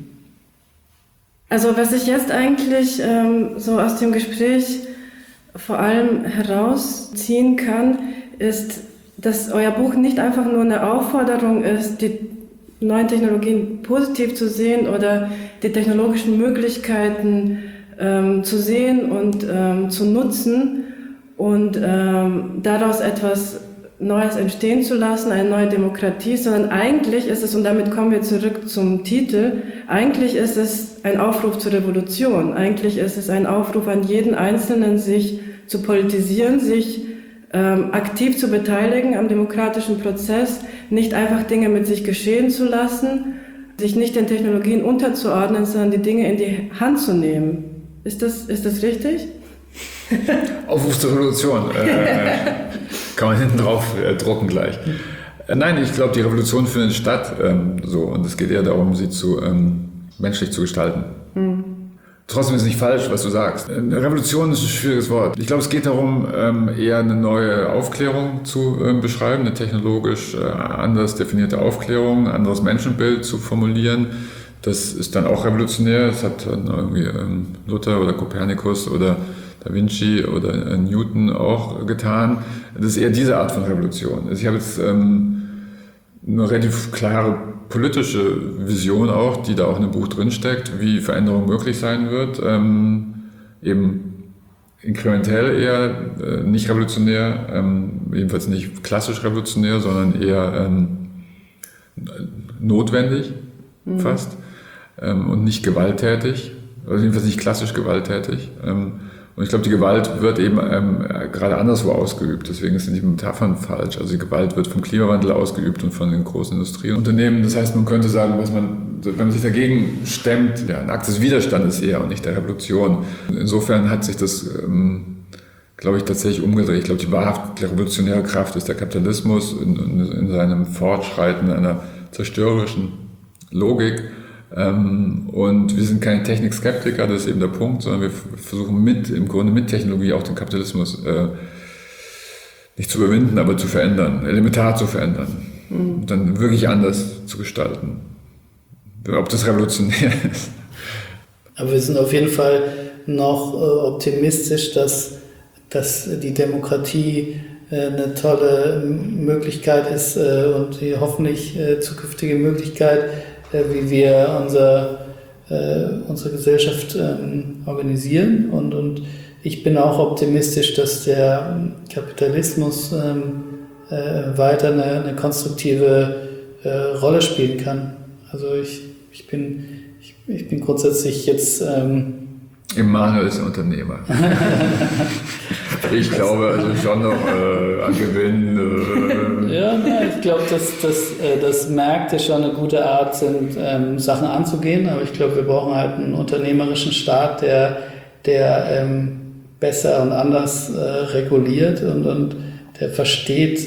Also was ich jetzt eigentlich so aus dem Gespräch vor allem herausziehen kann, ist, dass euer Buch nicht einfach nur eine Aufforderung ist, die neuen Technologien positiv zu sehen oder die technologischen Möglichkeiten zu sehen und zu nutzen und daraus etwas Neues entstehen zu lassen, eine neue Demokratie, sondern eigentlich ist es, und damit kommen wir zurück zum Titel, eigentlich ist es ein Aufruf zur Revolution. Eigentlich ist es ein Aufruf an jeden Einzelnen, sich zu politisieren, sich aktiv zu beteiligen am demokratischen Prozess, nicht einfach Dinge mit sich geschehen zu lassen, sich nicht den Technologien unterzuordnen, sondern die Dinge in die Hand zu nehmen. Ist das richtig? Aufruf zur Revolution. Kann man hinten drauf drucken gleich. Nein, ich glaube, die Revolution findet statt, und es geht eher darum, sie menschlich zu gestalten. Trotzdem ist es nicht falsch, was du sagst. Revolution ist ein schwieriges Wort. Ich glaube, es geht darum, eher eine neue Aufklärung zu beschreiben, eine technologisch anders definierte Aufklärung, ein anderes Menschenbild zu formulieren. Das ist dann auch revolutionär. Das hat dann irgendwie Luther oder Kopernikus oder Da Vinci oder Newton auch getan. Das ist eher diese Art von Revolution. Also ich habe jetzt eine relativ klare politische Vision auch, die da auch in dem Buch drinsteckt, wie Veränderung möglich sein wird. Eben inkrementell eher, nicht revolutionär, jedenfalls nicht klassisch revolutionär, sondern eher notwendig fast und nicht gewalttätig, also jedenfalls nicht klassisch gewalttätig. Und ich glaube, die Gewalt wird eben gerade anderswo ausgeübt. Deswegen sind die Metaphern falsch. Also die Gewalt wird vom Klimawandel ausgeübt und von den großen Industrieunternehmen. Das heißt, man könnte sagen, wenn man sich dagegen stemmt, ein Akt des Widerstandes eher und nicht der Revolution. Insofern hat sich das, glaube ich, tatsächlich umgedreht. Ich glaube, die wahrhaft revolutionäre Kraft ist der Kapitalismus in seinem Fortschreiten einer zerstörerischen Logik. Und wir sind keine Technikskeptiker, das ist eben der Punkt, sondern wir versuchen im Grunde mit Technologie auch den Kapitalismus nicht zu überwinden, aber zu verändern, elementar zu verändern und dann wirklich anders zu gestalten. Ob das revolutionär ist. Aber wir sind auf jeden Fall noch optimistisch, dass die Demokratie eine tolle Möglichkeit ist und die hoffentlich zukünftige Möglichkeit, wie wir unsere Gesellschaft organisieren. Und ich bin auch optimistisch, dass der Kapitalismus weiter eine konstruktive Rolle spielen kann. Also ich bin grundsätzlich jetzt... Emanuel ist ein Unternehmer. Ich glaube also schon noch an Gewinn. Ja, ich glaube, dass Märkte schon eine gute Art sind, Sachen anzugehen. Aber ich glaube, wir brauchen halt einen unternehmerischen Staat, der besser und anders reguliert und der versteht,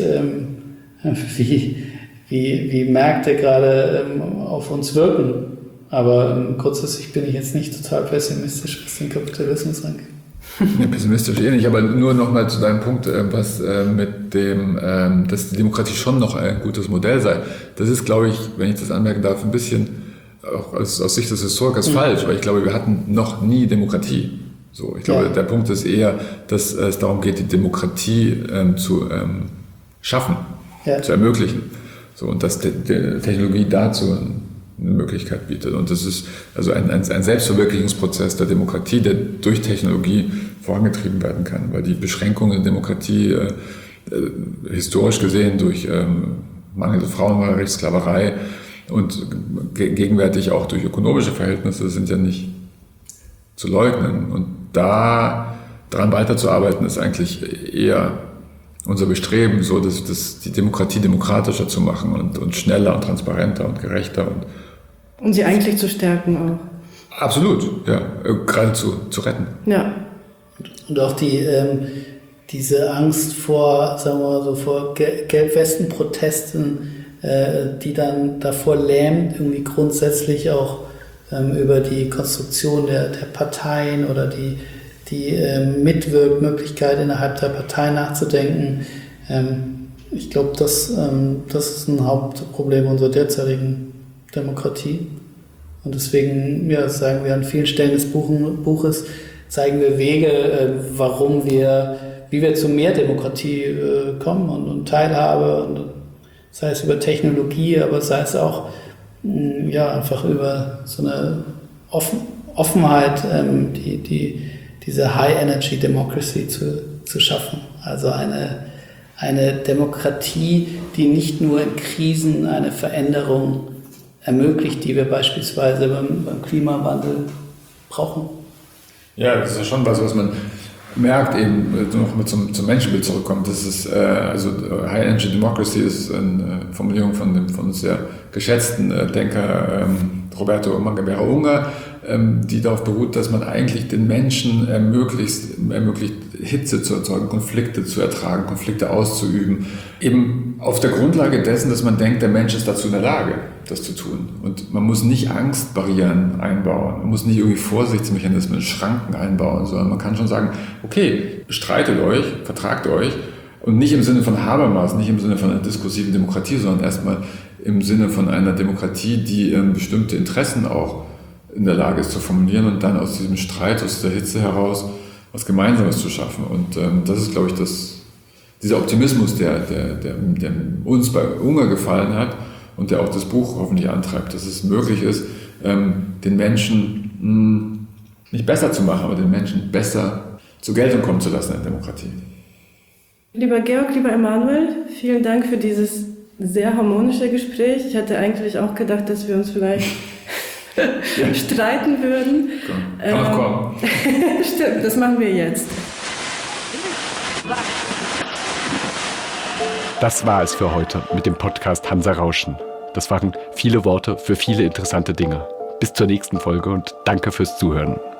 wie Märkte gerade auf uns wirken. Aber grundsätzlich bin ich jetzt nicht total pessimistisch, was den Kapitalismus angeht. Ja, pessimistisch nicht, aber nur nochmal zu deinem Punkt, was mit dem, dass die Demokratie schon noch ein gutes Modell sei. Das ist, glaube ich, wenn ich das anmerken darf, ein bisschen auch aus Sicht des Historikers falsch, weil ich glaube, wir hatten noch nie Demokratie. So, ich glaube, der Punkt ist eher, dass es darum geht, die Demokratie zu schaffen, zu ermöglichen. So, und dass die Technologie dazu eine Möglichkeit bietet. Und das ist also ein Selbstverwirklichungsprozess der Demokratie, der durch Technologie vorangetrieben werden kann, weil die Beschränkung der Demokratie historisch gesehen durch mangelnde Frauenwahlrecht, Sklaverei und gegenwärtig auch durch ökonomische Verhältnisse sind ja nicht zu leugnen. Und da daran weiterzuarbeiten, ist eigentlich eher unser Bestreben, so dass die Demokratie demokratischer zu machen und schneller und transparenter und gerechter und sie eigentlich zu stärken auch. Absolut, ja, geradezu zu retten. Ja. Und auch diese Angst vor, sagen wir mal so, vor Gelbwesten-Protesten, die dann davor lähmt, irgendwie grundsätzlich auch über die Konstruktion der Parteien oder die Mitwirkmöglichkeit innerhalb der Partei nachzudenken. Ich glaube, das ist ein Hauptproblem unserer derzeitigen Demokratie. Und deswegen sagen wir an vielen Stellen des Buches, zeigen wir Wege, wie wir zu mehr Demokratie kommen und Teilhabe, und sei es über Technologie, aber sei es auch einfach über so eine Offenheit, diese High-Energy-Democracy zu schaffen. Also eine Demokratie, die nicht nur in Krisen eine Veränderung ermöglicht, die wir beispielsweise beim Klimawandel brauchen. Ja, das ist ja schon was man merkt, eben noch mit zum Menschenbild zurückkommt. Das ist, also High Energy Democracy ist eine Formulierung von uns sehr geschätzten Denker Roberto Mangabeira Unger, die darauf beruht, dass man eigentlich den Menschen ermöglicht, Hitze zu erzeugen, Konflikte zu ertragen, Konflikte auszuüben. Eben auf der Grundlage dessen, dass man denkt, der Mensch ist dazu in der Lage, das zu tun. Und man muss nicht Angstbarrieren einbauen, man muss nicht irgendwie Vorsichtsmechanismen, Schranken einbauen, sondern man kann schon sagen, okay, streitet euch, vertragt euch. Und nicht im Sinne von Habermas, nicht im Sinne von einer diskursiven Demokratie, sondern erstmal im Sinne von einer Demokratie, die bestimmte Interessen auch in der Lage ist zu formulieren und dann aus diesem Streit, aus der Hitze heraus was Gemeinsames zu schaffen. Und das ist, glaube ich, dieser Optimismus, der uns bei Unger gefallen hat und der auch das Buch hoffentlich antreibt, dass es möglich ist, den Menschen nicht besser zu machen, aber den Menschen besser zur Geltung kommen zu lassen in der Demokratie. Lieber Georg, lieber Emanuel, vielen Dank für dieses sehr harmonische Gespräch. Ich hätte eigentlich auch gedacht, dass wir uns vielleicht streiten würden. Kann auch kommen. Stimmt, das machen wir jetzt. Das war es für heute mit dem Podcast Hansa Rauschen. Das waren viele Worte für viele interessante Dinge. Bis zur nächsten Folge und danke fürs Zuhören.